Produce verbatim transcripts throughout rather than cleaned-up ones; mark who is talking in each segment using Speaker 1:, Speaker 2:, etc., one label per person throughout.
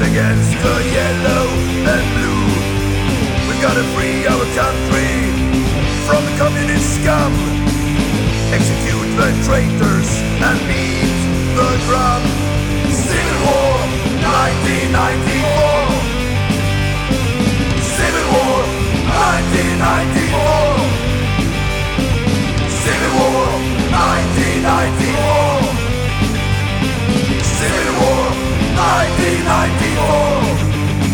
Speaker 1: against the yellow and blue. We've gotta free our country from the communist scum. Execute the traitors and beat the drum. Civil War nineteen ninety-four. Civil War nineteen ninety-four. Civil War nineteen ninety-four. Civil War nineteen ninety-four.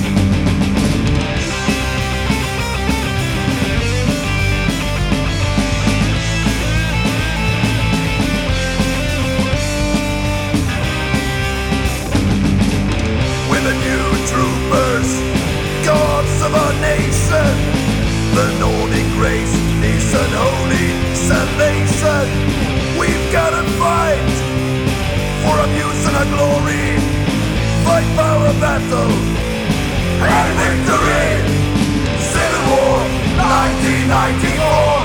Speaker 1: We're the new troopers, gods of our nation. The Nordic race is an holy salvation. We've gotta fight for our views and our glory. Fight for our battle and victory. Civil War nineteen ninety-four.